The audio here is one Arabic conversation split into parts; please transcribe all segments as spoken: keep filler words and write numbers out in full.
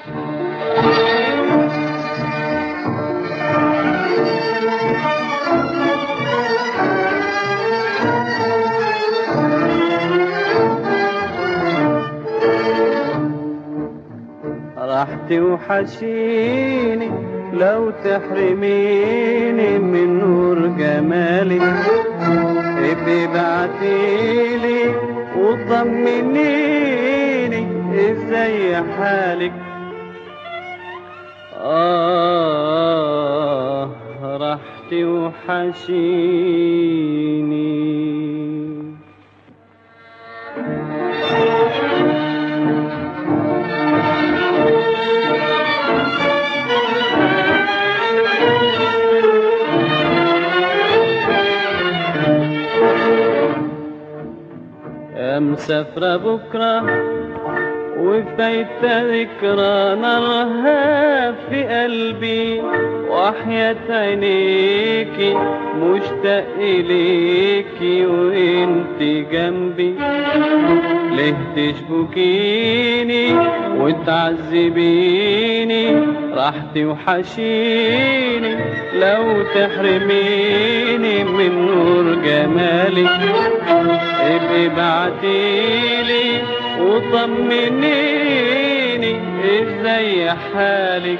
راح توحشيني لو تحرميني من نور جمالك، ابقي بعتيلي وطمنيني ازاي حالك. آه راح توحشيني. يا مسافرة بكرة وفايتة ذكرى نارها في قلبي، وحياة عينيكي مشتاق إليكي وانت جنبي. ليه تشبكيني وتعذبيني؟ راح توحشيني لو تحرميني من نور جمالك، ابقي بعتيلي وطمنيني ازاي حالك.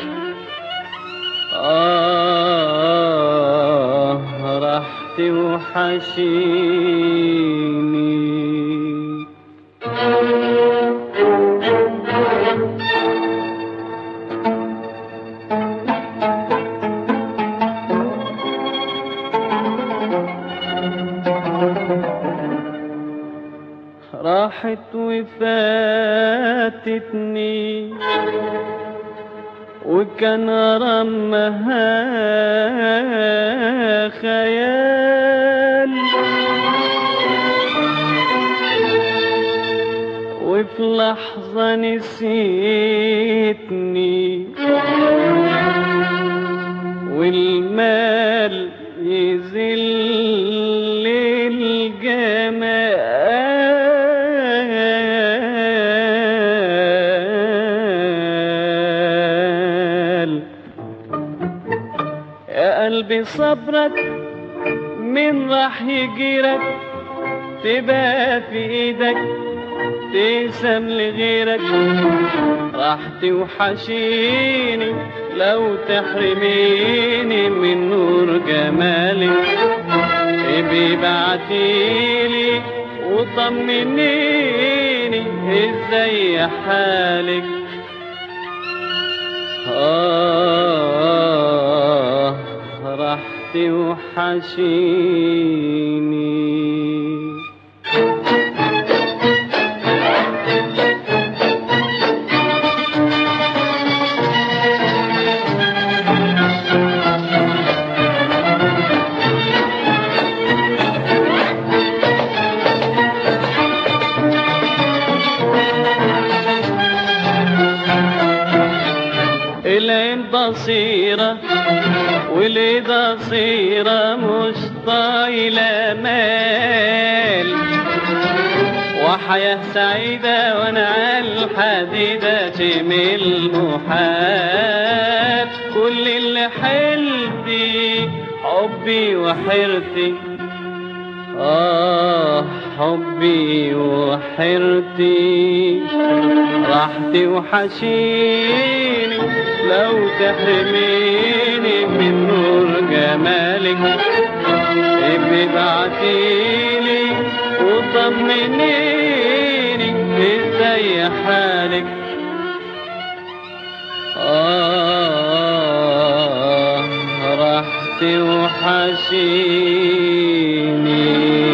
آه راح توحشيني. راحت وفاتتني وكان رمها خيال، وفي لحظة نسيتني والمال يذل الجمال. يا قلبي صبرك من راح يجيرك، تبقى في ايدك تقسم لغيرك. راح توحشيني لو تحرميني من نور جمالك، ابقي بعتيلي وطمنيني ازاي حالك. آه راح توحشيني. العين بصيرة والإيد صيرة مش طايلة مال، وحياة سعيدة وانا عالحديدة تمل محال. كل اللي حلتي حبي وحرتي، آه حبي وحرتي. راح توحشيني لو تحرميني من نور جمالك، ابقي بعتيلي وطمنيني ازاي حالك. آه راح توحشيني.